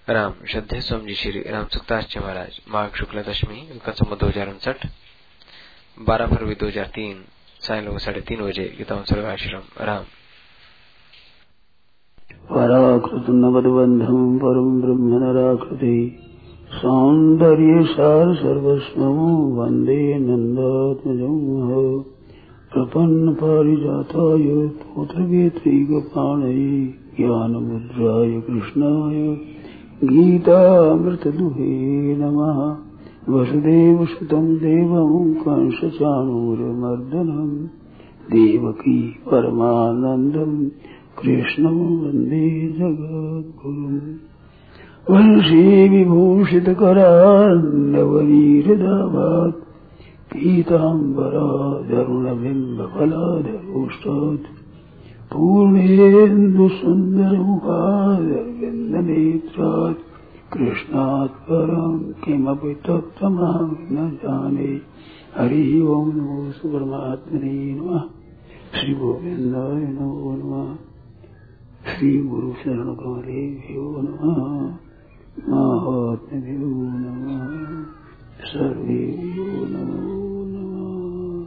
राम श्रद्धे स्वामी श्री राम सुखदास महाराज माघ शुक्ला दशमी उनका संवत 2059 12 फरवरी 2003 साय लोग 3:30 बजे गीता आश्रम राम पराकृत नवद्बंधम परम ब्रह्म नराकृति सौंदर्य सार सर्वस्वं वंदे नंदात्मजं प्रपन्न पारिजाताय पुत्रवेत्रैकपाणये ज्ञानमुद्राय कृष्णाय गीतामृतदुहे नमः। वसुदेवसुतं देवं कंसचाणूरमर्दनं देवकी परमानन्दं कृष्णं वन्दे जगद्गुरुम्। वंशी विभूषितकरान्नवनीरदाभात् पीताम्बराधरुणबिम्बफलाधरोष्टात् पूर्णेन्दुसुन्दरमुखादरविन्दनेत्रात् कृष्णात् परं किमपि तत्त्वमहं न जाने। हरि ओं नमो परमात्मने नमः। श्री गोविन्दाय नमो नमः। श्री गुरु शरण कमलेभ्यो नमः। महात्म्यो नमः। सर्वेभ्यो नमो नमः।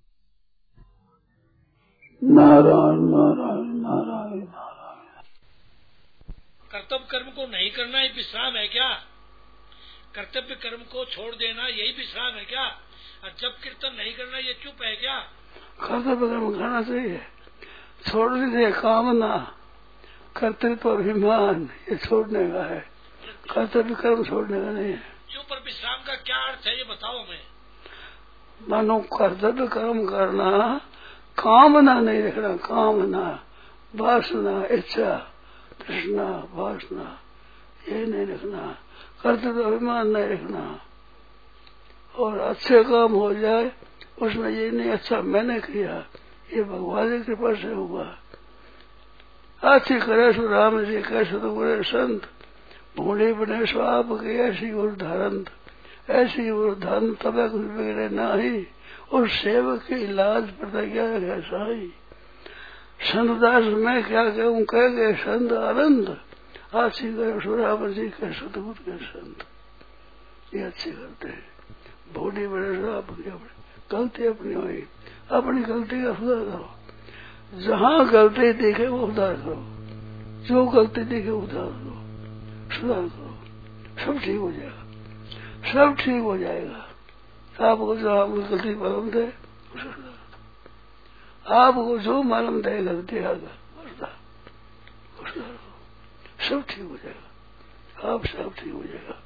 नारायण नारायण नारायण नारायण। कर्तव्य कर्म को नहीं करना ही विश्राम है क्या? कर्तव्य कर्म को छोड़ देना यही विश्राम है क्या? और जब कीर्तन नहीं करना ये चुप है क्या? कर्तव्य कर्म करना चाहिए, छोड़ने से कामना कर्तृत्व अभिमान ये छोड़ने का है, कर्तव्य कर्म छोड़ने का नहीं है। चुप और विश्राम का क्या अर्थ है ये बताओ हमें। मानो कर्तव्य कर्म करना, कामना नहीं रखना, कामना वासना इच्छा तृष्णा वासना ये नहीं रखना, कर्तव्य अभिमान नहीं रखना, और अच्छे काम हो जाए उसमें ये नहीं अच्छा मैंने किया, ये भगवान की कृपा से हुआ। अच्छी करे सो राम जी कैसे तो बुरे संत भूले बने सो आपकी ऐसी उदाहरत, ऐसी उदाहरण तब कुछ बिगड़े नाही, उस सेवक की इलाज प्रतिज्ञा है साई। संतदास मैं क्या कहूँ कह गए संत आनंद, अच्छी करे सो राम जी के सतगुरु के संत ये अच्छे करते हैं। भूले बने सो आपकी गलती अपनी हुई, अपनी गलती का सुधार करो, जहाँ गलती दिखे वो उधार करो, जो गलती दिखे उधार करो, सुधार करो, सब ठीक हो जाएगा, सब ठीक हो जाएगा। आपको जो आपकी गलती मालूम थे उसे सुधार, आपको जो मालूम थे गलती आगे सुधार करो, सब ठीक हो जाएगा, आप सब ठीक हो जाएगा।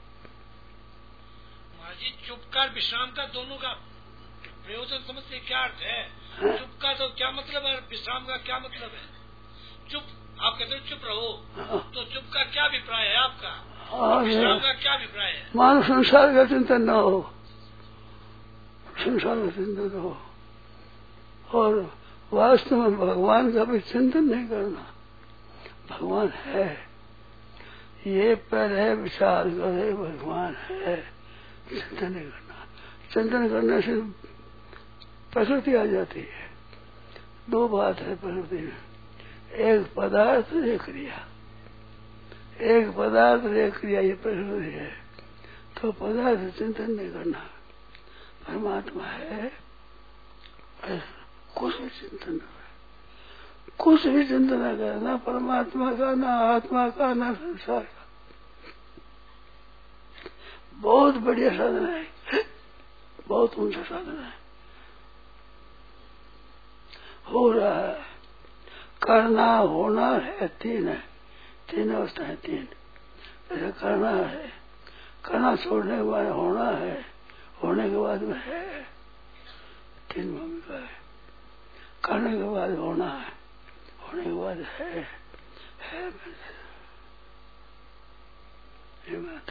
जी चुप का विश्राम का दोनों का प्रयोजन समझते क्या अर्थ है? चुप का तो क्या मतलब है, विश्राम का क्या मतलब है? चुप आप कहते हो चुप रहो, तो चुप का क्या अभिप्राय है आपका? विश्राम का क्या अभिप्राय है? मानो संसार का चिंतन न हो, संसार का चिंतन हो, और वास्तव में भगवान का भी चिंतन नहीं करना। भगवान है ये पहले विचार करे, भगवान है, चिंतन नहीं करना। चिंतन करने से प्रकृति आ जाती है। दो बात है प्रकृति में, एक पदार्थ एक क्रिया, एक पदार्थ एक क्रिया, ये प्रकृति है। तो पदार्थ चिंतन नहीं करना, परमात्मा है कुछ भी चिंतन न करना, कुछ भी चिंतन न करना, परमात्मा का ना आत्मा का ना संसार का। बहुत बढ़िया साधन है, बहुत ऊंचा साधन है। हो रहा है, करना होना है, तीन है, तीन अवस्था है, तीन। जैसे करना है, करना छोड़ने के बाद होना है, होने के बाद में है, तीन भूमिका है। करने के बाद होना है, होने के बाद है ये बात।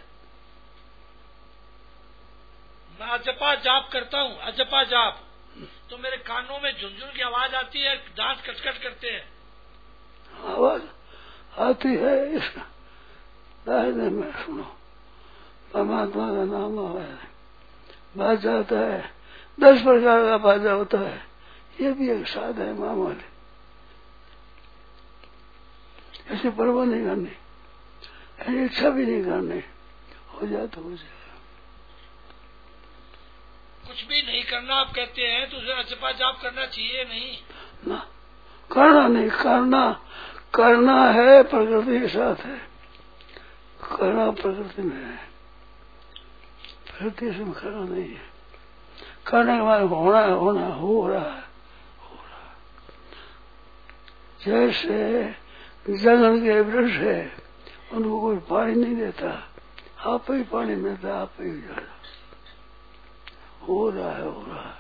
मैं अजपा जाप करता हूँ, अजपा जाप, तो मेरे कानों में झुंझुन की आवाज आती है, दांत कटकट करते हैं। आवाज आती है, इसका दाहिने में सुनो, परमात्मा का नाम आवाज बाज जाता है। 10 प्रकार का बाजा होता है, ये भी एक साध है मामूली, ऐसे परवाह नहीं करनी। इच्छा भी नहीं करनी, हो जाए तो हो जाए। कुछ भी नहीं करना आप कहते हैं तो जपा जाप करना चाहिए नहीं ना, करना नहीं, करना है प्रकृति के साथ है, करना प्रकृति में है, प्रकृति से करना नहीं है। करने के बाद होना है, होना हो रहा है, हो रहा है। जैसे जंगल के वृक्ष है, उनको कोई पानी नहीं देता, आप ही पानी मिलता, आप ही जाता, हो रहा है, हो रहा है।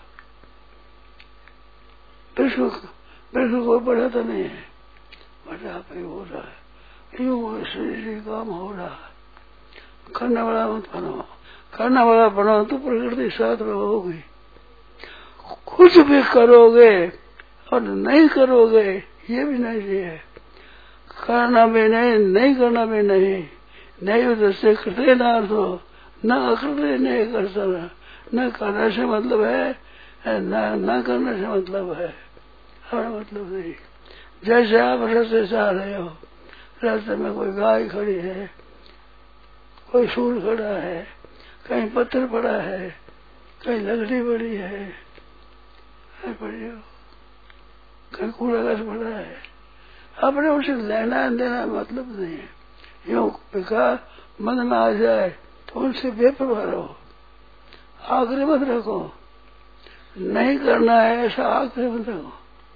वृक्ष कोई बढ़ाता नहीं है, बट आप ही हो रहा है। यूं शरीर काम हो रहा है। करने वाला मत बनो, करने वाला बनो तो प्रकृति साथ में होगी। कुछ भी करोगे और नहीं करोगे ये भी नहीं है, करना भी नहीं, नहीं करना भी नहीं। नहीं उधर से करते ना तो न अकड़ते नहीं कर सकना, न करने से मतलब है, न करने से मतलब है, हमारा मतलब नहीं। जैसे आप रास्ते से आ रहे हो, रास्ते में कोई गाय खड़ी है, कोई सूर खड़ा है, कहीं पत्थर पड़ा है, कहीं लकड़ी पड़ी है, पड़ी हो, कहीं कूड़ा घास पड़ा है, अपने उसे लेना देना मतलब नहीं है। यूं पिका मन में आ जाए तो उनसे बेपरवाह रहो, आग्रह मत रखो, नहीं करना है ऐसा आग्रह मत रखो,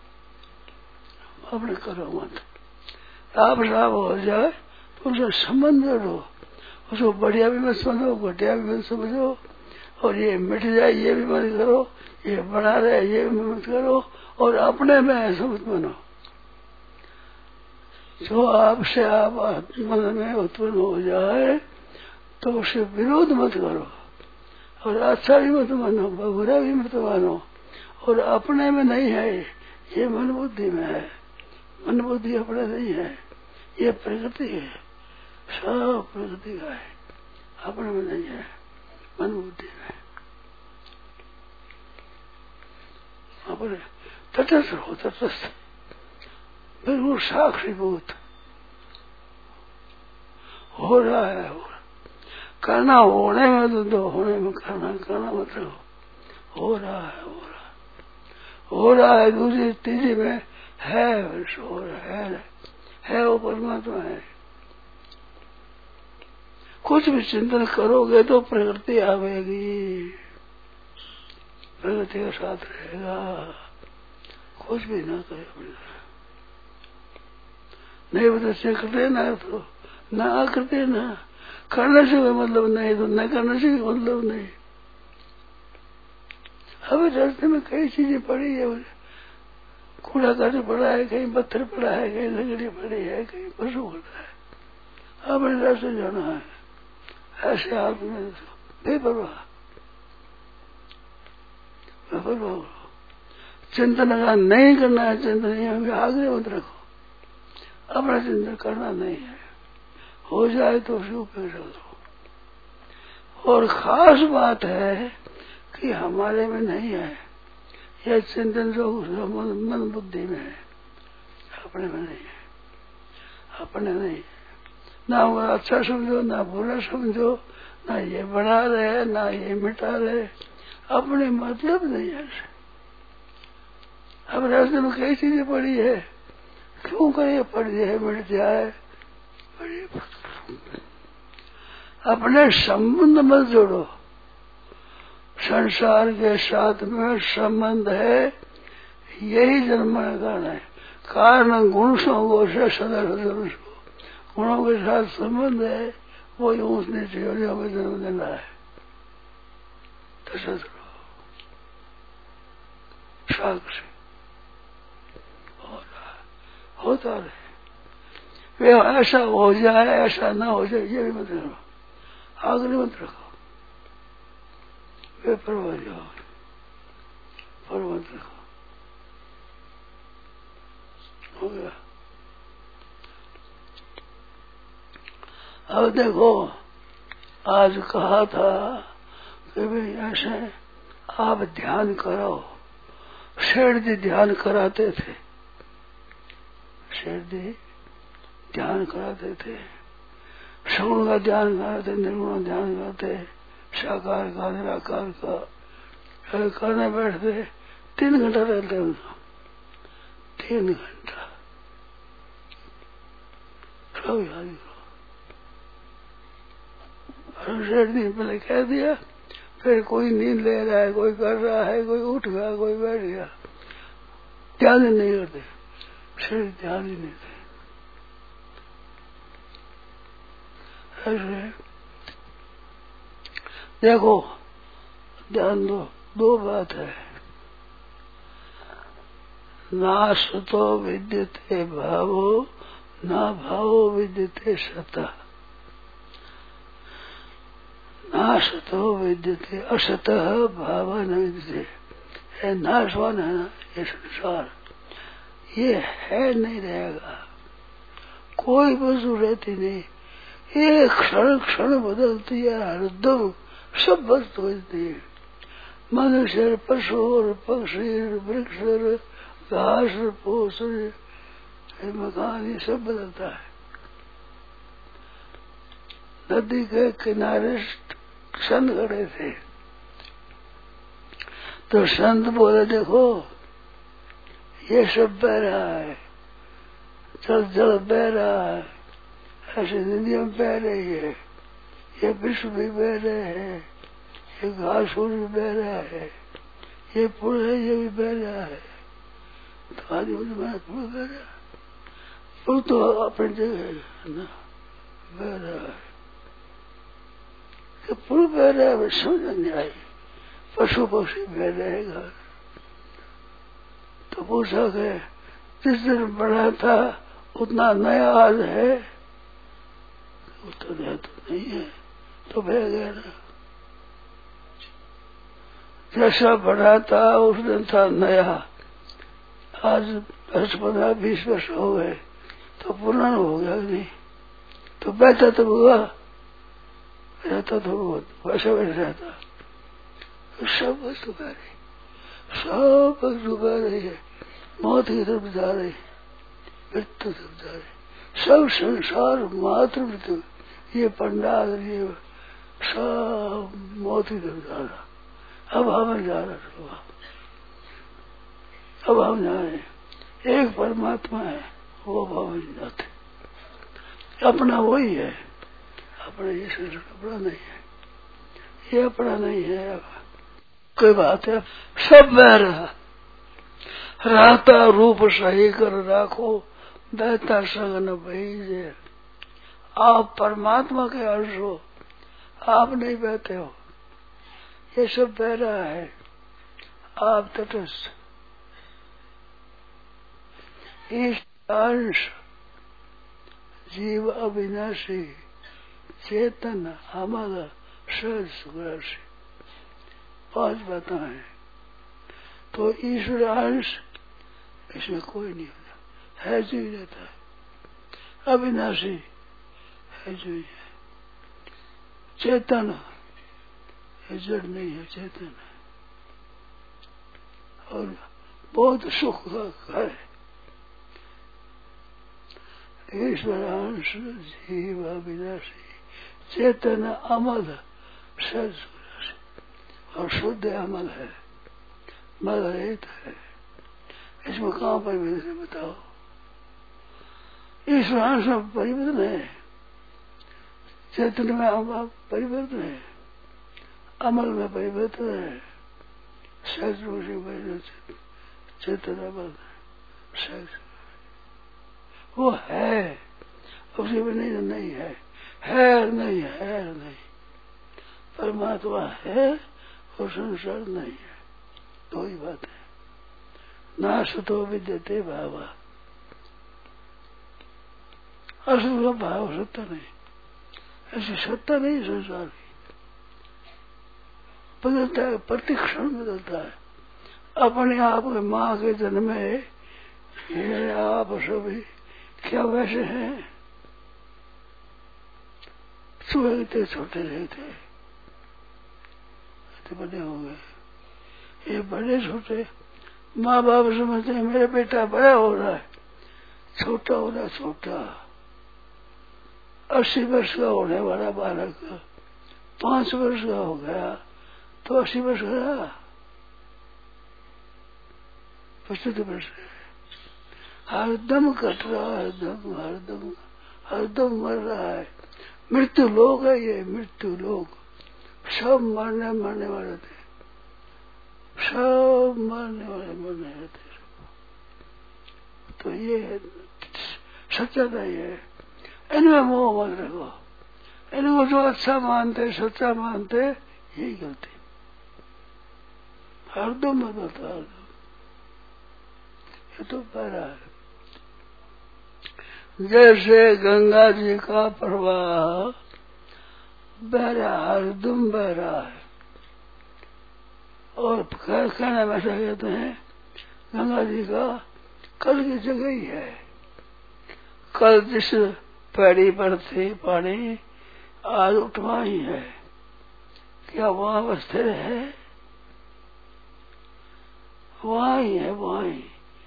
अपने करो मत। आप साफ हो जाए तो उनसे संबंध जोड़ो, उसको बढ़िया भी मत समझो, घटिया भी मत समझो, और ये मिट जाए ये भी मत करो, ये बना रहे ये भी मत करो, और अपने में ऐसा मत बनो। जो आपसे आप मन में उत्पन्न हो जाए तो उसे विरोध मत करो, और अच्छा भी मत मानो, बुरा भी मत मानो, और अपने में नहीं है, ये मन बुद्धि में है। मन बुद्धि अपने नहीं है, ये प्रकृति है, सब प्रकृति का है, अपने में नहीं है, मन बुद्धि में। अपने तटस्थ हो, तटस्थ बिल्कुल साक्षीभूत हो रहा है, हो रहा। करना होने में तो होने में करना मतलब हो रहा है, हो रहा हो रहा है। दूसरी तीसरी में है, हो रहा है वो परमात्मा है। कुछ भी चिंतन करोगे तो प्रकृति आवेगी, प्रकृति के साथ रहेगा, कुछ भी ना करे अपने नहीं बता से करते ना तो ना करते ना, करने से कोई मतलब नहीं तो न करने से कोई मतलब नहीं। अभी रास्ते में कई चीजें पड़ी है, कूड़ा काट पड़ा है, कहीं पत्थर पड़ा है, कहीं लकड़ी पड़ी है, कहीं पशु पड़ा है, अपने रास्ते जाना है। ऐसे हाथ में बेपरवाह चिंतन का नहीं करना है, चिंतन आगे मत रखो, अपना चिंतन करना नहीं है, हो जाए तो उसे उपेक्षा करो। और खास बात है कि हमारे में नहीं है यह चिंतन, जो मन बुद्धि में है, अपने में नहीं है, अपने नहीं है। ना वो अच्छा समझो ना बुरा समझो, ना ये बढ़ा रहे ना ये मिटा रहे, अपने मतलब नहीं है। अब रास्ते में कई चीजें पड़ी है, क्यों करे पड़ जाए मिट जाए, अपने संबंध मत जोड़ो। संसार के साथ में संबंध है, यही जन्म का कारण है। कारण गुण संगो से सदा गुणों के साथ संबंध है, वो ऊंच नीचे हो जाए जन्म देना है। तो साक्ष्य होता रहे, वे ऐसा हो जाए ऐसा ना हो जाए ये भी मत करो, आग्रह मत रखो, वे परवाह जाओ, पर मत रखो। हो गया। अब देखो, आज कहा था कि भाई ऐसे आप ध्यान कराओ, सेठ जी ध्यान कराते थे, सेठ जी ध्यान कराते थे। सगुण का ध्यान करते, निर्गुण ध्यान करते, साकार का निराकार का करने बैठते, 3 घंटा रहते उनको, 3 घंटा सब याद करो। 1.5 दिन पहले कह दिया, फिर कोई नींद ले रहा है, कोई कर रहा है, कोई उठ गया, कोई बैठ गया, ध्यान ही नहीं करते, शरीर ध्यान ही नहीं थे। ऐसे देखो, ध्यान दो, 2 बात है, नासतो विद्यते भावो, ना भावो विद्यते सतः। नासतो विद्यते असतः भाव न विद्यते। नाशवान है ना ये संसार, ये है नहीं रहेगा, कोई वस्तु रहती नहीं, एक क्षण क्षण बदलती है, हरदम सब वस्तु बदलती है, मनुष्य, पशु और पक्षी, वृक्ष, घास, फूस, मकान, ये सब बदलता है। नदी के किनारे संत खड़े थे, तो संत बोले देखो ये सब बह रहा है, जल जल बह रहा है, ऐसे नदियां बह रही है, ये विश्व भी बह रहे हैं, ये घास फूस भी बह रहा है, ये पुल है ये भी बह रहा है। तो आज मुझे मैं पुल बह रहा है, पुल तो अपनी जगह है ना, बह रहा है कि पुल बह रहा है, समझ नहीं आई, पशु पक्षी बह रहे घर। तो पूछा कि जिस दिन बड़ा था उतना नया आज है, उतना नया तो नहीं है, तो बह गया ना। जैसा बड़ा था उस दिन था नया, आज 10, 15, 20 वर्ष हो गए तो पुराना हो गया नहीं, तो बैठा तो हुआ, रहता तो वैसा वैसा रहता। सब वस्तु बह रही, सब वस्तु बह रही है, मौत की तरफ जा रही, मृत्यु तरफ जा रही, सब संसार मात्र मृत्यु, ये पंडाल ये सब मौत की तरफ जा रहा। अब हम जा रहा, अब हम जा रहे, एक परमात्मा है, वो भाव नहीं जाते, अपना वही है, अपना ये संसार अपना नहीं है, ये अपना नहीं है। कोई बात है, सब बह रहा, रहता रूप सही कर राखो, बहता संग न बहीजे। आप परमात्मा के अंश हो, आप नहीं बहते हो, ये सब बह रहा है, आप तटस्थ। इस अंश जीव अविनाशी, चेतन अमर सहज सुराशि, 5 बातें हैं। तो ईश्वर अंश इसमें कोई नहीं होता, है जो ही रहता है, अविनाशी है जो ही है, चेतन है, जड़ नहीं है, चेतन है, और बहुत सुख का घर है। ईश्वर अंश जीव अविनाशी, चेतन अमल सहज सुराशि, और शुद्ध अमल है, मल रहित है। इसमें कहाँ परिवर्तन है बताओ? ईश्वर अंश में परिवर्तन है, चेतन में परिवर्तन है, अमल में परिवर्तन है, सहज रूप से चेतन अमल सहज, वो है, उसी में नहीं है, है नहीं, है नहीं, परमात्मा है और संसार नहीं है, 2 ही बात है। नासतो विद्यते भाव, असत का भाव सत्ता नहीं, ऐसी सत्ता नहीं संसार की, बदलता है, प्रतिक्षण बदलता है। अपने आप के माँ के जन्म में ये आप सभी क्या वैसे हैं? सुबह इतने छोटे रहे थे, इतने बड़े हो गए, ये बड़े छोटे, माँ बाप समझते हैं मेरा बेटा बड़ा हो रहा है, छोटा हो रहा है, छोटा। 80 वर्ष का होने वाला बालक 5 वर्ष का हो गया तो 80 वर्ष का रहा, 75 वर्ष हरदम कट रहा है, हरदम मर रहा है। मृत्यु लोक है ये, मृत्यु लोक। सब मरने वाले थे, सब मरने वाले थे। तो ये सच्चाई है, इनमें मोह मत रखो। इनको जो अच्छा मानते, सच्चा मानते, यही गलती। हरदम बदलता, हरदम। ये तो बहरा है। जैसे गंगा जी का प्रवाह बह रहा, हरदम बह रहा है। और कहना में ऐसा कहते हैं, गंगा जी का कल की जगह ही है। कल जिस पैड़ी पर थी पानी, आज उठवा ही है। क्या वहां स्थिर है? वहां ही है, वहां ही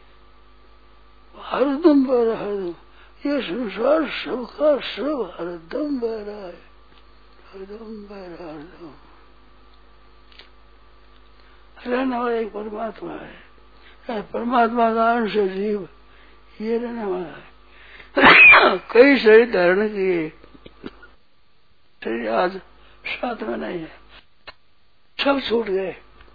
हरदम बह रहा, हरदम। ये संसार सबका सब हरदम बह रहा है, हरदम बह रहा, हरदम। रहने वाला एक परमात्मा है, परमात्मा का अंश जीव ये रहने वाला है। कई शरीर धारण किए, शरीर आज साथ में नहीं है, सब छूट गए।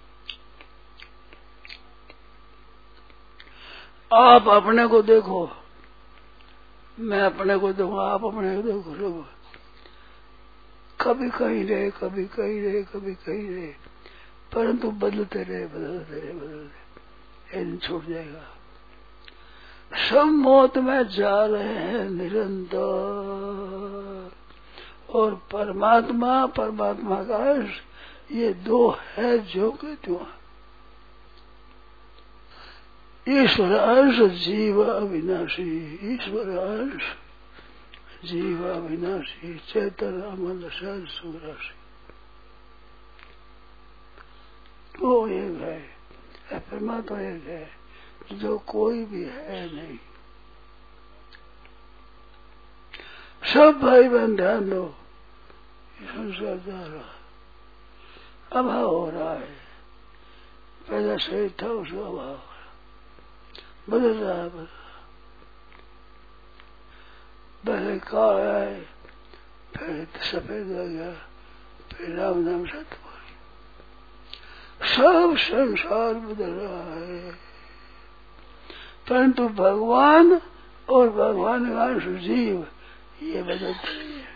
आप अपने को देखो, मैं अपने को देखो, आप अपने को देखो। सब कभी कहीं रहे, कभी कहीं रहे, कभी कहीं रहे, परंतु बदलते रहे, बदलते रहे, बदलते। एक दिन छूट जाएगा। सब मौत में जा रहे हैं निरंतर। और परमात्मा, परमात्मा का अंश, ये दो है जो के त्यों। ईश्वर अंश जीव अविनाशी, ईश्वर अंश जीव अविनाशी, चैतन्य अमल सहज सुराशि। वो एक है, परमात्मा एक है, जो कोई भी है नहीं। सब भाई बहन ध्यान दो, संसार जा रहा है, अभाव हो रहा है। पहला शरीर था, उसका अभाव हो रहा, बदल रहा है, बदल रहा। पहले काला है, फिर सफेद हो गया, फिर राम नाम सत्य बोल। सब संसार बदल रहा है, परंतु भगवान और भगवान का अंश जीव ये बदलते नहीं है।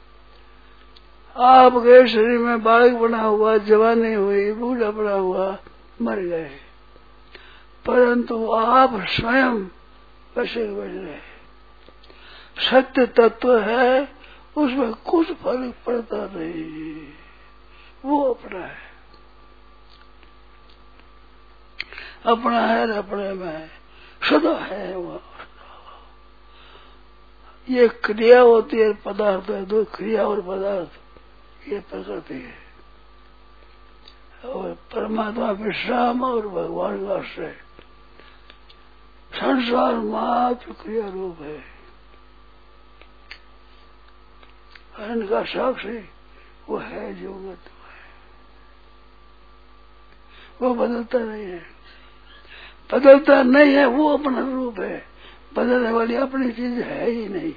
आपके शरीर में बालक बना हुआ, जवानी हुई, बूढ़ा बना हुआ, मर गए, परंतु आप स्वयं वैसे बन रहे। सत्य तत्व है, उसमें कुछ फर्क पड़ता नहीं, वो अपना है, अपना है, अपने में सदा है वो। ये क्रिया होती है, पदार्थ है, दो क्रिया और पदार्थ, ये प्रकृति है। और परमात्मा विश्राम और भगवान का आश्रय। संसार मात्र क्रिया रूप है, इनका साक्षी वो है जो है, वो बदलता नहीं है, बदलता नहीं है, वो अपना रूप है। बदलने वाली अपनी चीज है ही नहीं।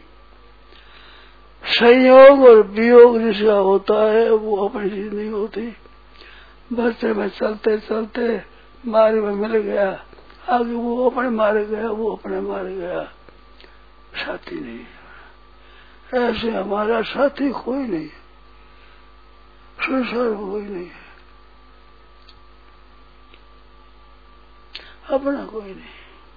संयोग और वियोग जिसका होता है वो अपनी चीज नहीं होती। बच्चे में चलते चलते मारे में मिल गया, आगे वो अपने मारे गया, वो अपने मारे गया, साथी नहीं। ऐसे हमारा साथी कोई नहीं है, संसार में कोई नहीं है, अपना कोई नहीं,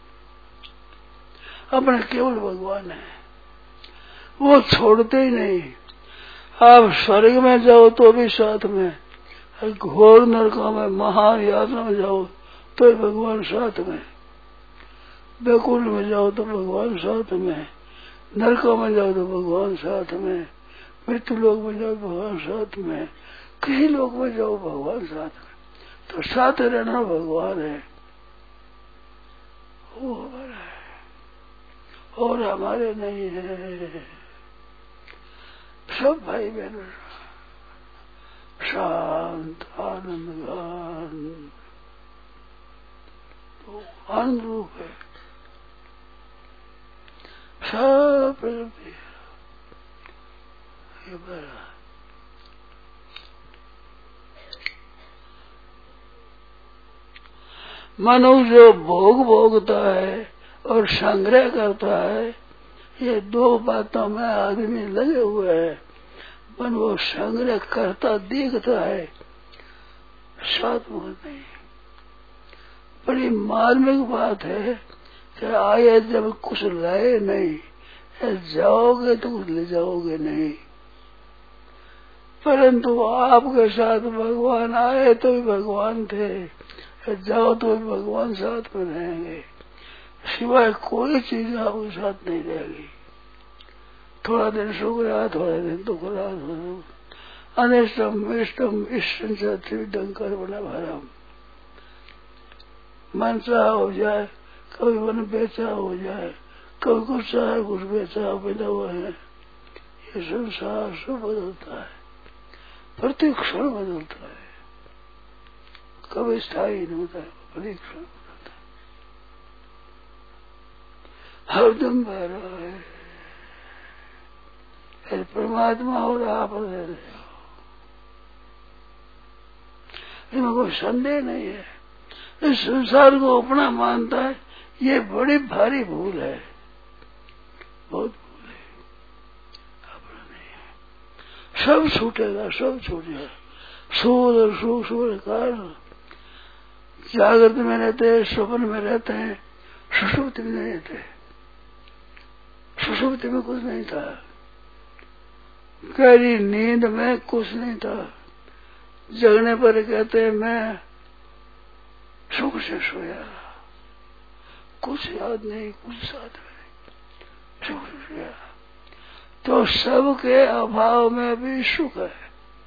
अपना केवल भगवान है, वो छोड़ते ही नहीं। आप स्वर्ग में जाओ तो भी साथ में, घोर नरकों में, महान यात्रा में जाओ तो भगवान साथ में, बैकुंठ में जाओ तो भगवान साथ में, नरकों में जाओ तो भगवान साथ में, मृत्यु लोक में जाओ भगवान साथ में, किसी लोक में जाओ भगवान साथ में। तो साथ रहना भगवान है, वो हमारा है और हमारे नहीं है। सब भाई बहन शांत आनंद गान तो आनंद रूप है सब प्रकृति ये बड़ा मनुष्य जो भोग भोगता है और संग्रह करता है, ये दो बातों में आदमी लगे हुए हैं। पर वो संग्रह करता दिखता है, सात्मुख नहीं। बड़ी मार्मिक बात है कि आए जब कुछ लाए नहीं, जाओगे तो कुछ ले जाओगे नहीं। परंतु आपके साथ भगवान आए तो भी भगवान थे, जाओ तो भी भगवान साथ में रहेंगे। सिवाय कोई चीज आपके साथ नहीं रहेगी। थोड़ा दिन सुख रहा, थोड़ा दिन दुख रहा। अनिष्टम इष्टम इष्टम त्रिविधं बना भरम। मन चाह हो जाए, कभी मन बेचा हो जाए, कभी कुछ चाहे कुछ बेचा बिना हुआ है। ये संसार सब बदलता है, प्रति क्षण बदलता है, कभी स्थायी नहीं होता है, प्रति क्षण बदलता है, हरदम बह रहा है। परमात्मा और आप रहे हो, इसमें कोई संदेह नहीं है। इस संसार को अपना मानता है, ये बड़ी भारी भूल है, बहुत भूल है। अपना नहीं है, सब छूटेगा, सब छूटेगा। सूद और सुख कारण जागृत में रहते हैं, स्वप्न में रहते हैं, सुषुप्ति में नहीं रहते। सुषुप्ति में कुछ नहीं था, गहरी नींद में कुछ नहीं था। जगने पर कहते हैं मैं सुख से सोया, कुछ याद नहीं, कुछ साथ में नहीं, सुख से सोया। तो सबके अभाव में भी सुख है।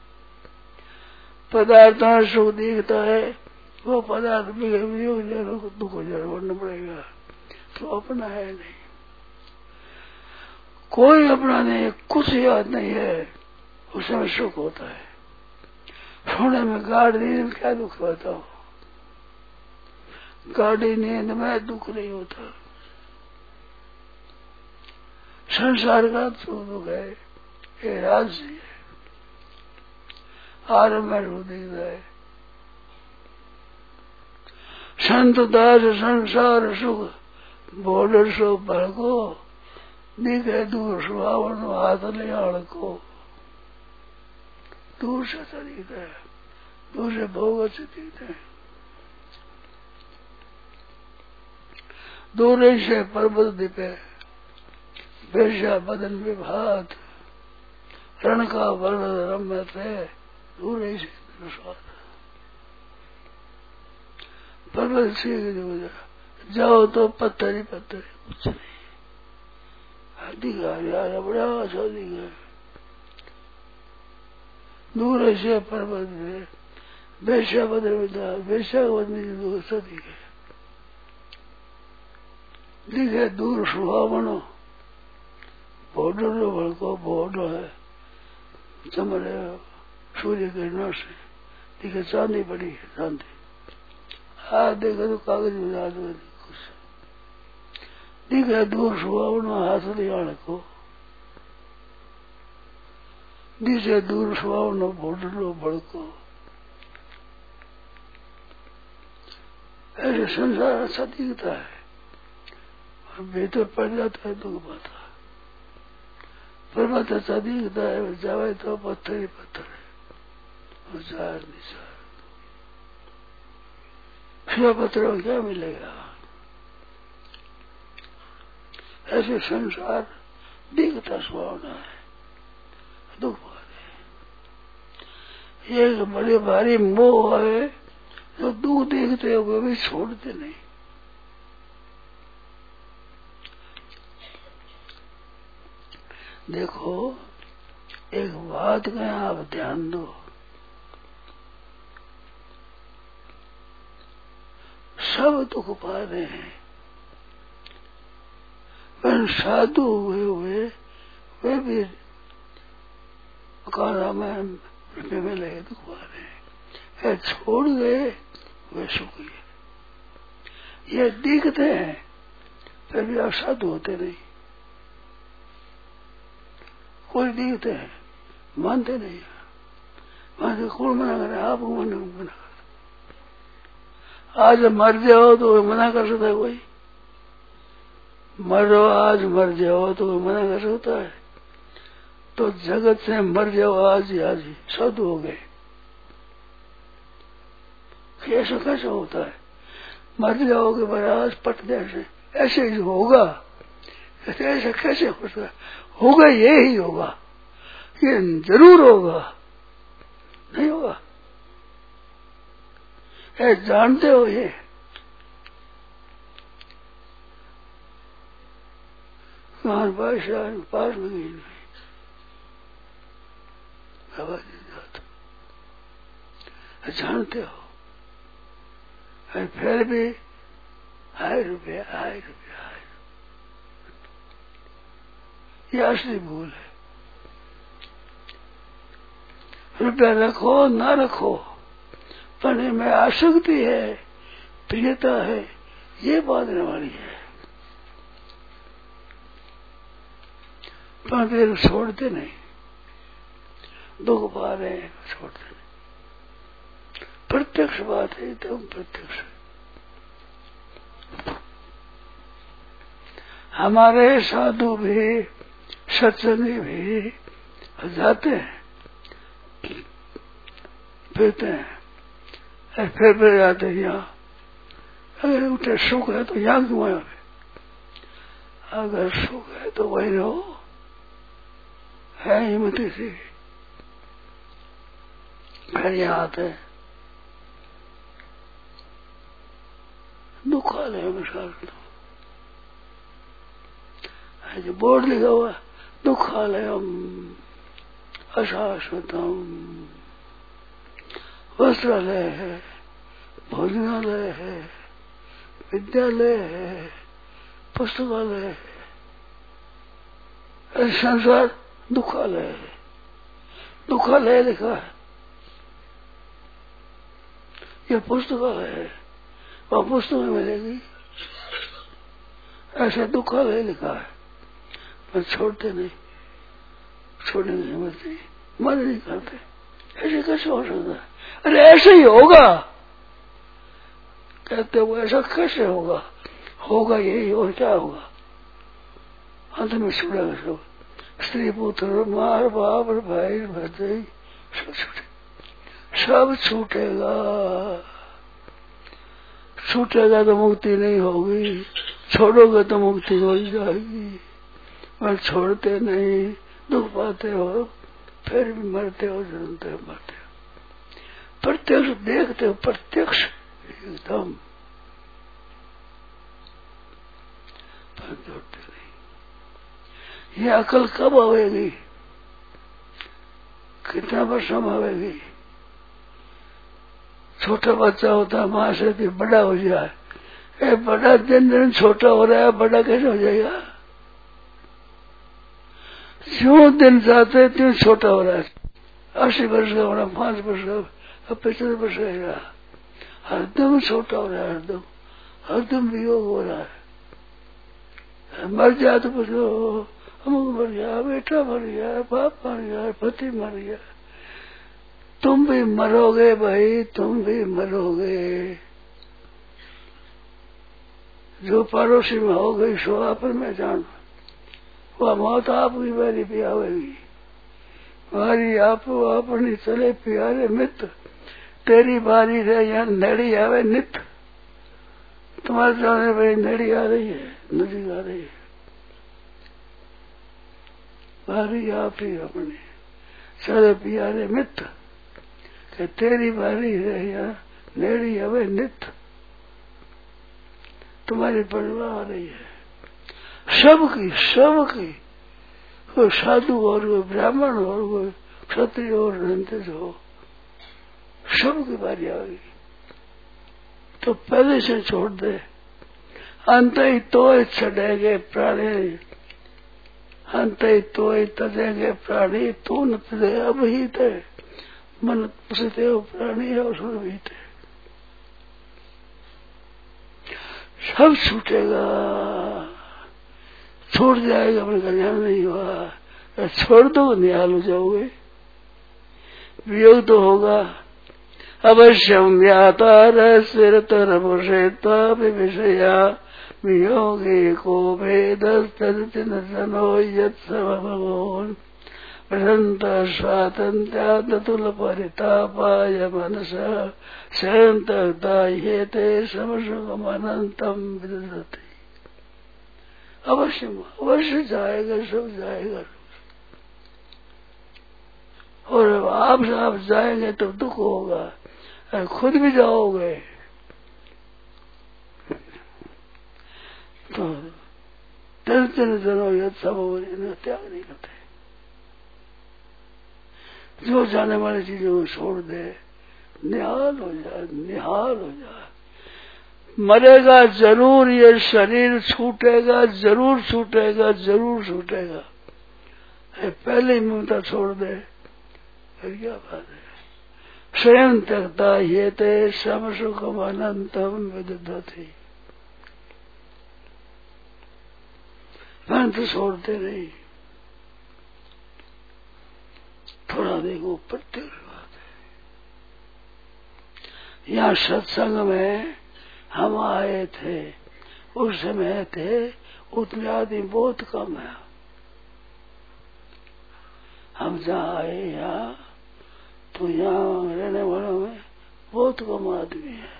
पदार्थ में सुख दिखता है, वो पदार्थ भी दुख बढ़ना पड़ेगा। तो अपना है नहीं, कोई अपना नहीं, कुछ याद नहीं है, उसमें सुख होता है। सोने में गाढ़ी नींद में क्या दुख होता हो? गाढ़ी नींद में दुख नहीं होता। संसार का तो दुख है, ये राजसी है, आरम्भ में रो दिखता है। संत दास संसार सुख बोल सो भड़को, दिखे दूर सुहावन हाथ ले आड़को। दूर से तो दिखता है, दूर से भोग से दिखते हैं। दूर से पर्वत दिपे, बेशा बदन विभात, रण का वर्ण रम्य थे, दूर से स्वाद। पर्वत से जाओ तो पत्थर ही पत्थर, कुछ नहीं दिखा यार, बड़ा अच्छा दिखा। दूर से पर्वत में बेशा बदन विधा, बेशा बदन सा दिखे। दिखे दूर सुहावनो, बोडो भड़को, बोडो है चमड़े सूर्य किरणों से। दिखे चांदी पड़ी है, चांदी। हाँ देखो तो कागज में डाल दो कुछ। दिखे दूर सुहावनो हाथ लियाण को, दिखे दूर सुहावनो बोडो भड़को। ऐसे संसार अच्छा दिखता है, भीतर पड़ जाता है दुख पाता। पर्वत अच्छा दिखता है, जावे तो पत्थर ही पत्थर है, और जार निसार। फिर पत्थरों में क्या मिलेगा? ऐसे संसार दिखता सुहावना है, दुख पाते। एक बड़े भारी मोह है, जो दुख देखते हुए भी छोड़ते नहीं। देखो एक बात का आप ध्यान दो, सब दुख पा रहे हैं, पर साधु हुए वे भी मकान में रुपये में लगे दुख पा रहे हैं, छोड़ गए वे सुख गए। ये दिखते हैं फिर भी आप साधु होते नहीं, कोई दिखते हैं मानते नहीं, मानते कौन मना करे, आप मना कर। आज मर जाओ तो मना कर सकता है कोई? मरो आज मर जाओ तो मना कर सकता है? तो जगत से मर जाओ आज ही साधु हो गए। ऐसा कैसे होता है? मर जाओगे महाराज पटने से, ऐसे ही होगा। ऐसा कैसे होता है? होगा, ये ही होगा, ये जरूर होगा, नहीं होगा। ऐ जानते हो ये? हमारे पास में गई नहीं, जानते हो? फिर भी हाय रुपया, हाय रुपया, हाय। ये असली भूल है। रुपया रखो ना रखो, पढ़ने में आसक्ति है, प्रियता है, ये बांधने वाली है। पर छोड़ते नहीं, दुख पा रहे हैं, छोड़ते नहीं। प्रत्यक्ष बात है, एकदम प्रत्यक्ष। हमारे साधु भी सत्संगी भी जाते हैं, फिरते हैं, फिर जाते हैं यहाँ। अगर उठे सुख है तो यहाँ क्यों आए? अगर सुख है तो वही रहो, है हिम्मती सी। फिर यहाँ आते हैं, दुखालय में साथ जो बोर्ड लिखा हुआ, दुखालयम अशाश्वतम, वस्त्रालय है, भोजनालय है, विद्यालय है, पुस्तकालय है, संसार दुखालय है। दुखालय लिखा है, यह पुस्तकालय है, वह पुस्तक में मिलेगी। ऐसे दुखालय लिखा है, पर छोड़ते नहीं, छोड़ने की हिम्मत नहीं, मन नहीं करते। ऐसे कैसे हो सकता है? अरे ऐसे ही होगा, कहते हो ऐसा कैसे होगा? होगा यही, और क्या होगा? अंत में छूटेगा सब, स्त्री पुत्र मार बाप भाई भरते सब छूटे, सब छूटेगा। छूटेगा तो मुक्ति नहीं होगी, छोड़ोगे तो मुक्ति हो जाएगी। और छोड़ते नहीं, दुख पाते हो, फिर भी मरते हो, जन्मते हो, मरते हो। प्रत्यक्ष देखते हो, प्रत्यक्ष एकदम, पर जोड़ते नहीं। ये अकल कब आवेगी? कितना वर्ष में आवेगी? छोटा बच्चा होता है, माँ से भी बड़ा हो जाए, ये बड़ा दिन दिन छोटा हो रहा है, बड़ा कैसे हो जाएगा? जो दिन जाते त्यों छोटा हो रहा है। 80 वर्ष का होना, 5 वर्ष का, अब 75 वर्ष का, हरदम छोटा हो रहा है, हरदम वियोग हो रहा है। मर जाए तो पूछो, अमुक मर गया, बेटा मर गया, बाप मर गया, पति मर गया। तुम भी मरोगे भाई, तुम भी मरोगे। जो पड़ोसी में हो गई सो आपन में जान, वह मौत आपकी बारी भी आवेगी। बारी आप अपनी चले प्यारे मित्र, तेरी बारी रहे यहाँ नड़ी आवे नित। तुम्हारे जाने भाई नड़ी आ रही है, नदी आ रही है, बारी आप ही अपनी चले प्यारे मित्र, कि तेरी बारी रहे यहाँ नड़ी आवे नित। तुम्हारी परवाह आ रही है सबकी, सबकी, कोई साधु और कोई ब्राह्मण और कोई क्षत्रिय और नंदित हो, सबकी बारी आएगी। तो पहले से छोड़ दे, अंत ही तो छड़ेगे प्राणी, अंत तो तजेंगे प्राणी तू न तजे अभीत है मन पुसते हो प्राणी और सुरभीत है। सब छूटेगा, छूट जाएगा, अपने कल्याण नहीं हुआ। छोड़ दो निहाल हो जाओगे, वियोग तो होगा। अवश्यम व्यातार सिरतरभुषेत्वा विषया वियोगे को भेदस्तनो यत्सर्वभगवान् प्रसन्त स्वातन्त्र्यादतुल परितापाय मनसा शान्तता ह्येते समसुखमनन्तं विदधति। अवश्य जाएगा, सब जाएगा। और आप जाएंगे तो दुख होगा, खुद भी जाओगे तो तिन जनो यद सब त्याग नहीं करते। जो जाने वाली चीजों को छोड़ दे, निहाल हो जाए, निहाल हो जाए। मरेगा जरूर, ये शरीर छूटेगा, जरूर छूटेगा, जरूर छूटेगा। पहले ही ममता छोड़ दे, फिर क्या बात है। स्वयं त्यक्ता ये ते सम सुखम अनंतम विदधति। परंतु छोड़ते नहीं। थोड़ा देखो प्रत्यक्ष बात है। यहाँ सत्संग में हम आए थे, उस समय थे, उतने आदमी बहुत कम है। हम जहाँ आए यहाँ, तो यहाँ रहने वालों में बहुत कम आदमी है।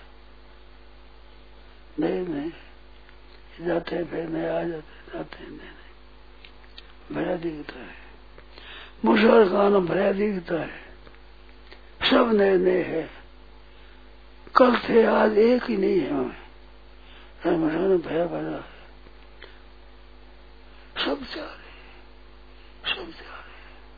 नहीं जाते फिरने आ जाते नहीं भरा दिखता है। मुसलमान भरा दिखता है। सब नए नए है। कल थे, आज एक ही नहीं है। हमें मुसलमान भया भरा है। सब जा रहे, सब जा रहे।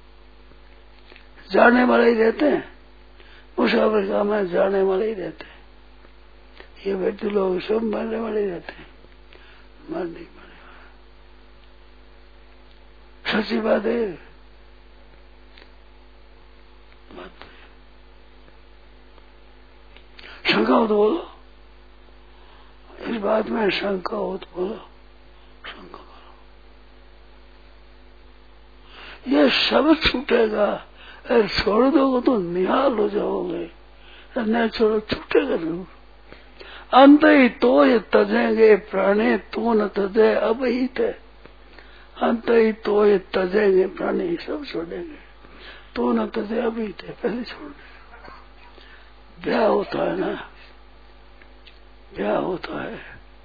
जाने वाले ही रहते हैं। मुसाफिर का में जाने वाले ही रहते हैं। ये व्यक्ति लोग सब मरने वाले ही रहते हैं। मर नहीं मरने वाले, सच्ची बात है। शंका हो तो बोलो, इस बात में शंका हो तो बोलो, शंका करो। ये सब छूटेगा, अरे छोड़ दोगे तो निहाल हो जाओगे, नहीं छोड़ो छूटेगा जरूर। अंत ही तो ये तजेंगे प्राणी तू न तजे अबहित है। अंत ही तो ये तजेंगे प्राणी, सब छोड़ेंगे। तू न तजे अबहित है, पहले छोड़ दे। ब्याह होता है ना, ब्याह होता है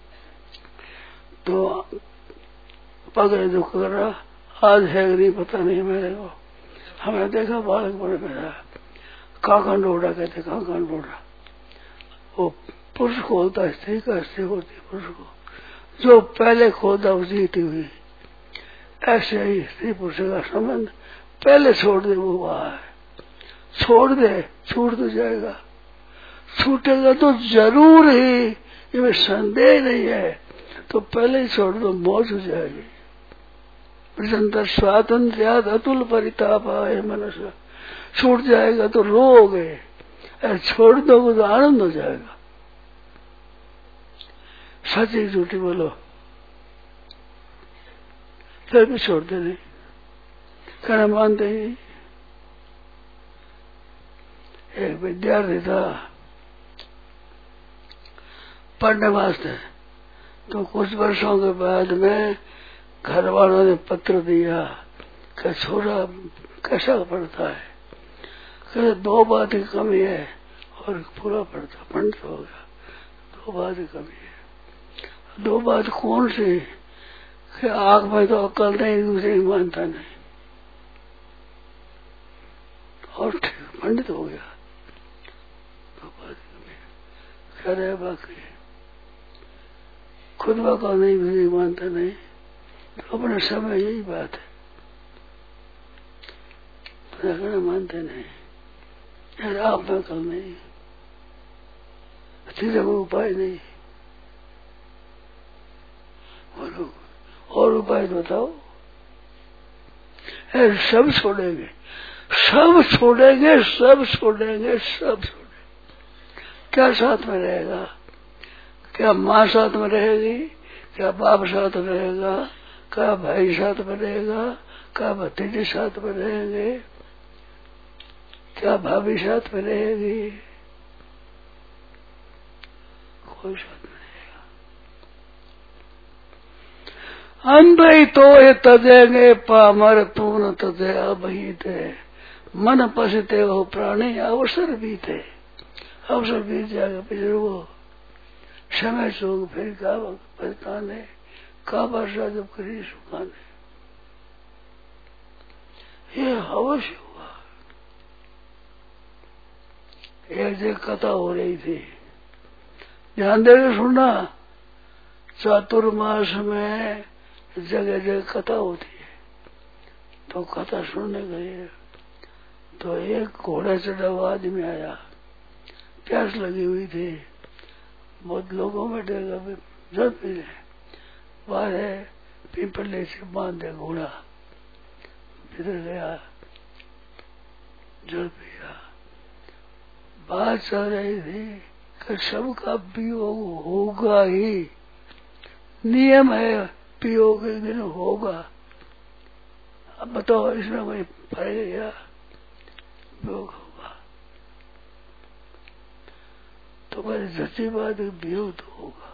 तो पगड़े दुख कर रहा, आज है नहीं पता नहीं मेरे को। हमने देखा बालक बड़े मेरा काकन डोड़ा कहते, काकन डोड़ा। वो पुरुष खोलता है, स्त्री का स्त्री होती है पुरुष को। जो पहले खोदा वो जीती हुई। ऐसे ही स्त्री पुरुष का संबंध पहले छोड़ दे, वो वहां है। छोड़ दे, छूट तो जाएगा। छूटेगा तो जरूर ही, इसमें संदेह नहीं है। तो पहले ही छोड़ दो, मौज हो जाएगी। प्रसन्नता स्वातंत्र्याद अतुल परितापाय मनसा। छूट जाएगा तो रोओगे, छोड़ दोगे तो आनंद हो जाएगा। सच्ची झूठी बोलो, फिर भी छोड़ते नहीं, कहना मानते ही। एक विद्यार्थी था पढ़ने वास्ते, तो कुछ वर्षों के बाद में घर वालों ने पत्र दिया कि छोरा कैसा पढ़ता है। कहते 2 बात की कमी है और पूरा पढ़ता, पंडित हो गया। 2 बात की कमी है। 2 बात कौन सी? कि आंख में तो अक्ल नहीं, दूसरे की मानता नहीं, और पंडित हो गया। 2 बात की कमी है। कह रहे बाकी खुद का नहीं, दूसरे की मानता नहीं, तो अपने समय यही बात है। तो मानते नहीं, यार आप में कल नहीं, तीसरा कोई उपाय नहीं। बोलो और उपाय बताओ। सब छोड़ेंगे, सब छोड़ेंगे, सब छोड़ेंगे, सब छोड़ेंगे। क्या साथ में रहेगा? क्या माँ साथ में रहेगी? क्या बाप साथ में रहेगा? क्या भाई साथ में रहेगा? क्या भतीजे साथ में रहेंगे? क्या भाभी साथ में रहेगी? कोई साथ में रहेगा। अंधे तो ये तजेंगे पामर पूर्ण तजे अबहिते मन पसते हो प्राणी अवसर बीते। अवसर बीत जाएगा फिर वो समय सोग फिर का पछताने का वर्षा जब करी सुखाने। ये अवश्य हुआ। एक जगह कथा हो रही थी, ध्यान देकर सुनना। चातुर्मास में जगह जगह कथा होती है, तो कथा सुनने गए तो एक घोड़ा चढ़ा हुआ आदमी आया, प्यास लगी हुई थी, बहुत लोगों में डेगा जल पी रहे, बाहर है पीपले से बांधे घोड़ा, भीतर गया जल पिया। बात चल रही थी कि सबका वियोग होगा ही, नियम है वियोग एक दिन होगा। अब बताओ इसमें कोई फर्क गया? वियोग होगा तो मेरी सच्ची बात है, वियोग तो होगा।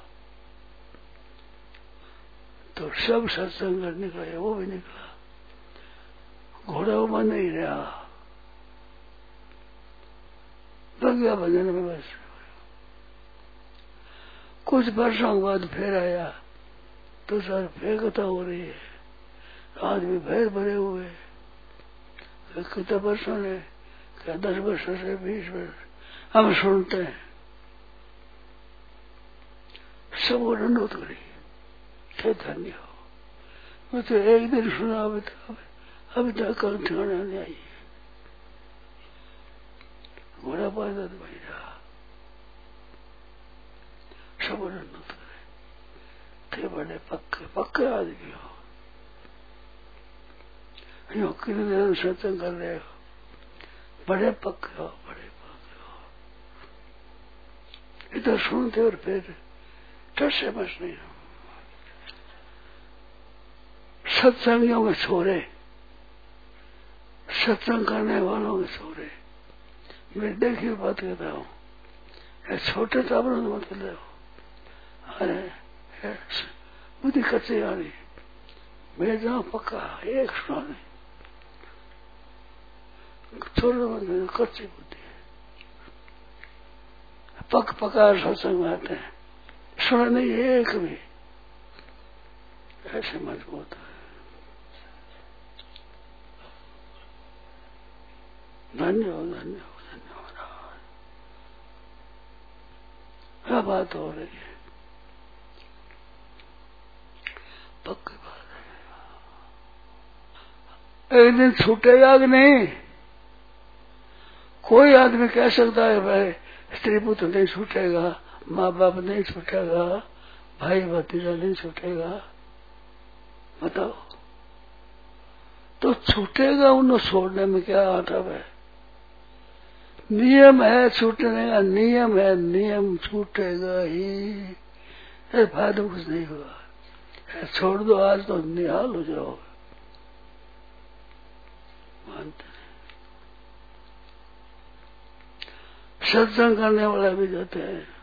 तो सब सत्संग करने का वो भी निकला, घोड़ा वो नहीं रहा, लग गया भजन में। बस कुछ वर्षों बाद फिर आया तो सर फिर कथा हो रही है, आदमी भैर भरे हुए। कितने वर्षों ने, क्या 10 वर्ष से 20 वर्ष हम सुनते हैं, सब दंडोत करी, थे धन्य हो। मैं तो एक दिन सुना, अभी तक कल ठिकाना नहीं आई। घोड़ा पैदा तो वही रहा, सब दंडोत करे, थे बड़े पक्के पक्के आदमी हो। यो कितने दिन सत्संग कर रहे हो, बड़े पक्के हो, बड़े पक्के हो। इधर सुनते और फिर टस बस नहीं हो। सत्संगियों के छोरे, सत्संग करने वालों के छोरे, मैं देखी बात कहता हूँ, छोटे टाबरों से मत ले। अरे बुद्धि कच्ची आनी, मैं जाऊँ पक्का एक सुना छोड़ो मत, कच्ची बुद्धि है। पक पका सत्संग में आते हैं, सुना नहीं एक भी, ऐसे मजबूत है। धन्यवाद धन्यवाद धन्यवाद। क्या बात हो रही है, पक्की बात है। एक दिन छूटेगा कि नहीं? कोई आदमी कह सकता है भाई स्त्री पुत्र नहीं छूटेगा, माँ बाप नहीं छूटेगा, भाई भतीजा नहीं छूटेगा, बताओ। तो छूटेगा, उन्हें छोड़ने में क्या आटब है? नियम है छूटने का, नियम है, नियम छूटेगा ही, फायदा कुछ नहीं होगा। छोड़ दो आज तो निहाल हो जाओगे, मानते सत्संग करने वाला भी जाते हैं,